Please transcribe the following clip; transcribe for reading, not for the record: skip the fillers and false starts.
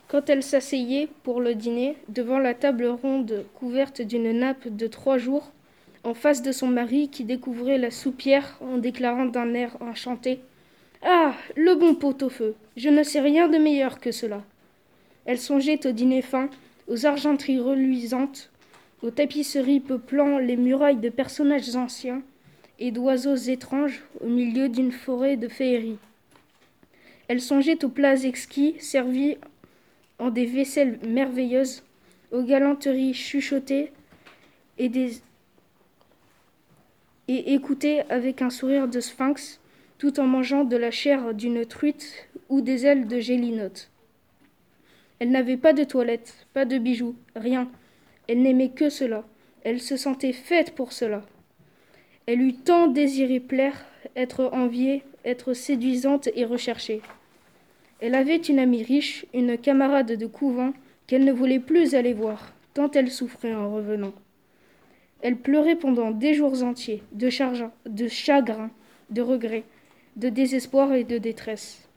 Quand elle s'asseyait pour le dîner, devant la table ronde couverte d'une nappe de 3 jours, en face de son mari qui découvrait la soupière en déclarant d'un air enchanté: Ah, le bon pot-au-feu, je ne sais rien de meilleur que cela. Elle songeait au dîner fin, aux argenteries reluisantes, aux tapisseries peuplant les murailles de personnages anciens et d'oiseaux étranges au milieu d'une forêt de féerie. Elle songeait aux plats exquis servis en des vaisselles merveilleuses, aux galanteries chuchotées et, et écoutées avec un sourire de sphinx, tout en mangeant de la chair d'une truite ou des ailes de gélinote. Elle n'avait pas de toilette, pas de bijoux, rien. Elle n'aimait que cela. Elle se sentait faite pour cela. Elle eut tant désiré plaire, être enviée, être séduisante et recherchée. Elle avait une amie riche, une camarade de couvent, qu'elle ne voulait plus aller voir, tant elle souffrait en revenant. Elle pleurait pendant des jours entiers, de chagrin, de regret, de désespoir et de détresse.